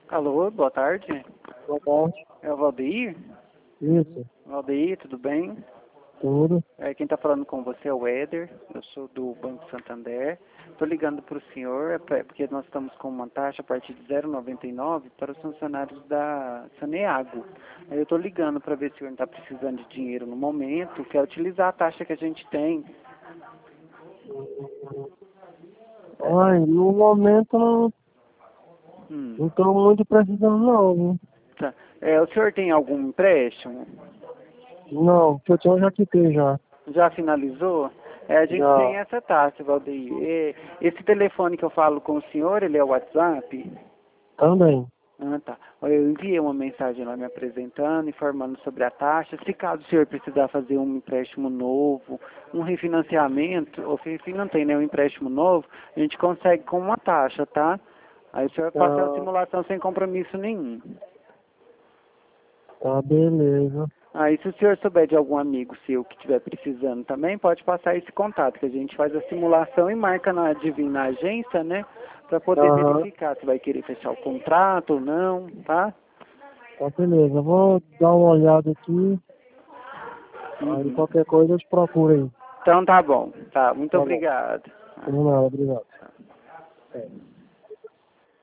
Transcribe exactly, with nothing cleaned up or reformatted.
Alô, boa tarde. Boa tarde. É o Valdeir? Isso, Valdeir, tudo bem? tudo. É, quem está falando com você é o Éder, eu sou do Banco Santander. Estou ligando para o senhor, é pra- porque nós estamos com uma taxa a partir de zero vírgula noventa e nove para os funcionários da Saneago. Aí eu estou ligando para ver se o senhor está precisando de dinheiro no momento, quer utilizar a taxa que a gente tem. Ai, no momento não Hum, não estou muito precisando não, viu? tá. É, o senhor tem algum empréstimo? Não, que eu tinha eu já quitei já. Já finalizou? É, a gente tem Já, essa taxa, Valdeir. E esse telefone que eu falo com o senhor, ele é o WhatsApp? também. Ah, tá. Eu enviei uma mensagem lá me apresentando, informando sobre a taxa. Se caso o senhor precisar fazer um empréstimo novo, um refinanciamento, ou se não tem, né, um empréstimo novo, a gente consegue com uma taxa, tá? Aí o senhor passa a Tá, simulação sem compromisso nenhum. tá beleza. Aí se o senhor souber de algum amigo seu que estiver precisando também, pode passar esse contato, que a gente faz a simulação e marca na Divin na agência, né? Para poder Aham, verificar se vai querer fechar o contrato ou não, tá? tá beleza. Eu vou dar uma olhada aqui, aí Uhum. qualquer coisa eu te procuro aí. Então tá bom, tá, muito Tá bom. obrigado. Combinado, obrigado. É.